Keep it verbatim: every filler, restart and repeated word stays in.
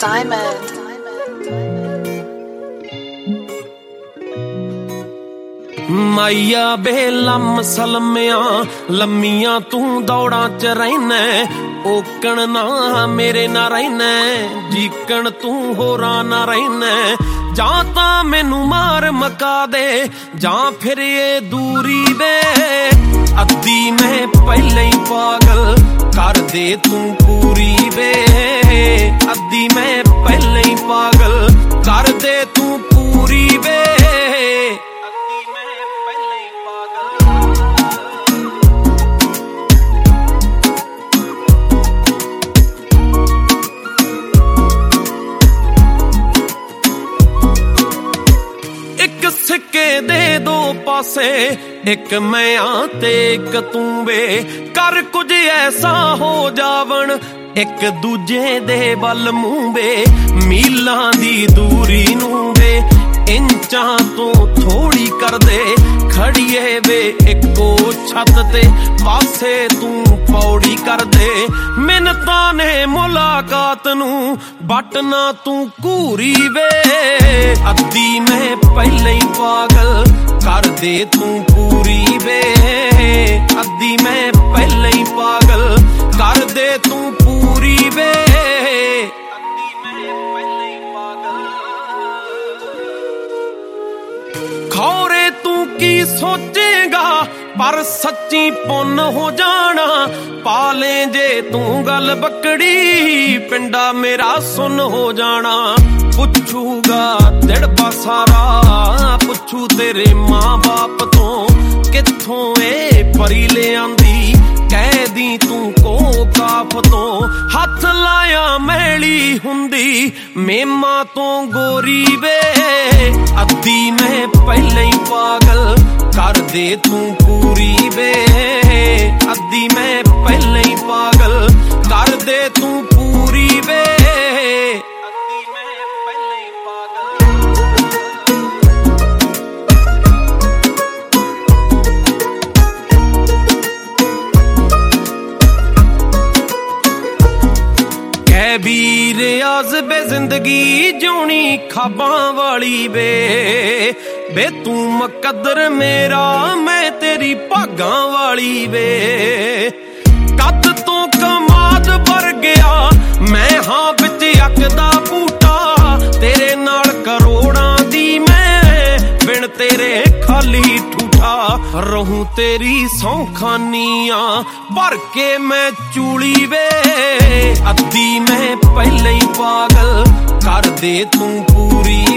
Diamond. माइया बेलम सलमिया लम्मिया तू दौड़ा च रहना ओकण ना मेरे ना रहना जीकण तू होरा ना रहना जा ता मैनू मार मका दे जा फिर ये दूरी दे अद्धी मैं पहले ही पागल कर दे तू पूरी वे अद्धी मैं पहले ही पागल कर दे तू पूरी वे सिक्के दे दो पासे एक मैं आ ते एक तू वे कर कुछ ऐसा हो जावन एक दूजे दे बल मुंह वे मीलां दी दूरी नू वे इंचां तो थोड़ी कर दे खड़िए वे एको छत ते पासे तू पौड़ी कर दे मिन्नतां ने मुलाकात नू बटना तू घूरी वे अद्धी मैं पहले ही पागल कर दे तू पूरी वे अद्धी मैं पहले ही पागल कर दे तू पूरी वे अद्धी मैं पहले ही पागल खौरे तू की सोचेगा पर सच्ची पुन हो जाना पाले जे तू गल बकड़ी पिंडा मेरा सुन हो जाना पुछूगा दिड़बा सारा पुछू तेरे मां बाप तो किथों ए परी ले आंदी कह दी तू को काफ तो हथ लाया मैली हुंदी मेमा तो गोरी वे अद्धी मैं पहले ही पागल कर दे तू पूरी वे अद्धी मैं पहले ही पागल कर दे तू पूरी वे अद्धी मैं पहले ही पागल कह बीर आज़बे जिंदगी जोनी खाबां वाली वे बे तू मुकद्दर मेरा मैं तेरी भागां वाली वे कद तो कमाद भर गया मैं हाँ बिच अकदा बूटा तेरे नाल करोड़ां दी मैं बिन तेरे खाली ठूठा रहूं तेरी सौखानिया भर के मैं चूली वे अद्धी मैं पहले ही पागल कर दे तू पूरी